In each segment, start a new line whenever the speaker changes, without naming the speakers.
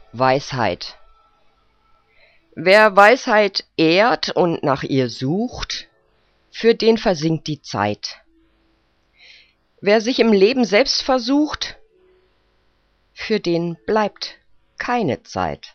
Weisheit. Wer Weisheit ehrt und nach ihr sucht, für den versinkt die Zeit. Wer sich im Leben selbst versucht, für den bleibt keine Zeit.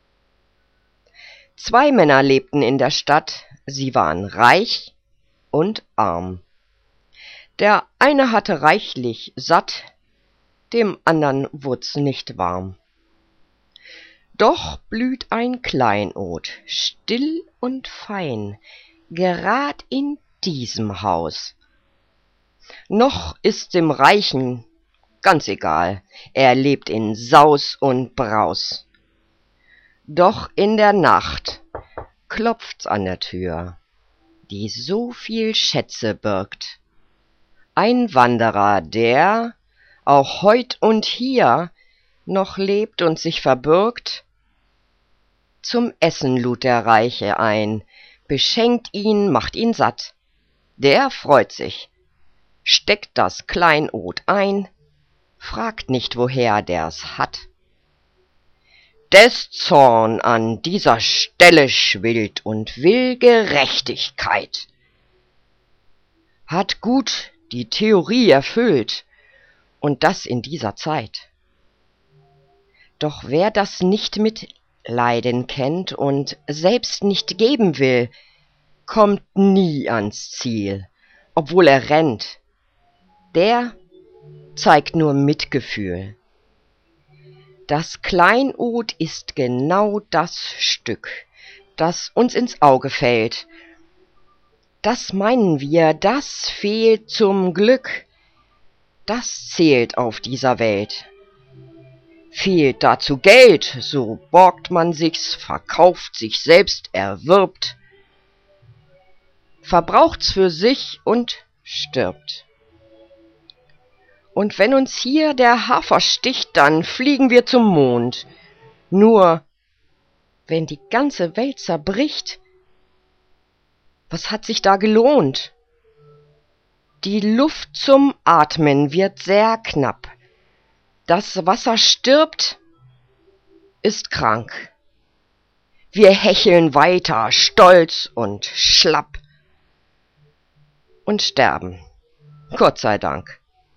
2 Männer lebten in der Stadt, sie waren reich und arm. Der eine hatte reichlich satt, dem andern wurd's nicht warm. Doch blüht ein Kleinod, still und fein, gerad in diesem Haus. Noch ist's dem Reichen ganz egal, er lebt in Saus und Braus. Doch in der Nacht klopft's an der Tür, die so viel Schätze birgt. Ein Wanderer, der auch heut und hier noch lebt und sich verbürgt. Zum Essen lud der Reiche ein, beschenkt ihn, macht ihn satt. Der freut sich, steckt das Kleinod ein, fragt nicht, woher der's hat. Des Zorn an dieser Stelle schwillt und will Gerechtigkeit. Hat gut die Theorie erfüllt, und das in dieser Zeit. Doch wer das nicht mitleiden kennt und selbst nicht geben will, kommt nie ans Ziel, obwohl er rennt. Der zeigt nur Mitgefühl. Das Kleinod ist genau das Stück, das uns ins Auge fällt. Das meinen wir, das fehlt zum Glück. Das zählt auf dieser Welt. Fehlt dazu Geld, so borgt man sich's, verkauft sich selbst, erwirbt, verbraucht's für sich und stirbt. Und wenn uns hier der Hafer sticht, dann fliegen wir zum Mond. Nur, wenn die ganze Welt zerbricht, was hat sich da gelohnt? Die Luft zum Atmen wird sehr knapp. Das Wasser stirbt, ist krank. Wir hecheln weiter, stolz und schlapp. Und sterben, Gott sei Dank.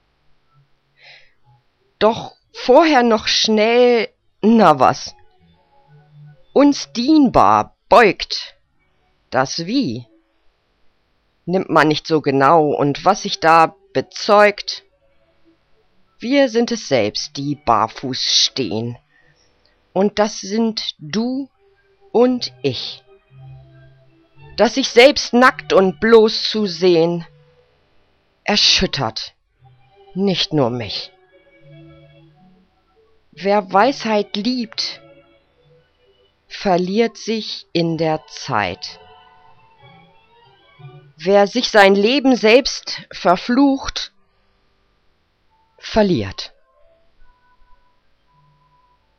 Doch vorher noch schnell, na was, uns dienbar beugt das Wie. Nimmt man nicht so genau, und was sich da bezeugt, wir sind es selbst, die barfuß stehen, und das sind du und ich. Dass sich selbst nackt und bloß zu sehen, erschüttert nicht nur mich. Wer Weisheit liebt, verliert sich in der Zeit. Wer sich sein Leben selbst verflucht, verliert.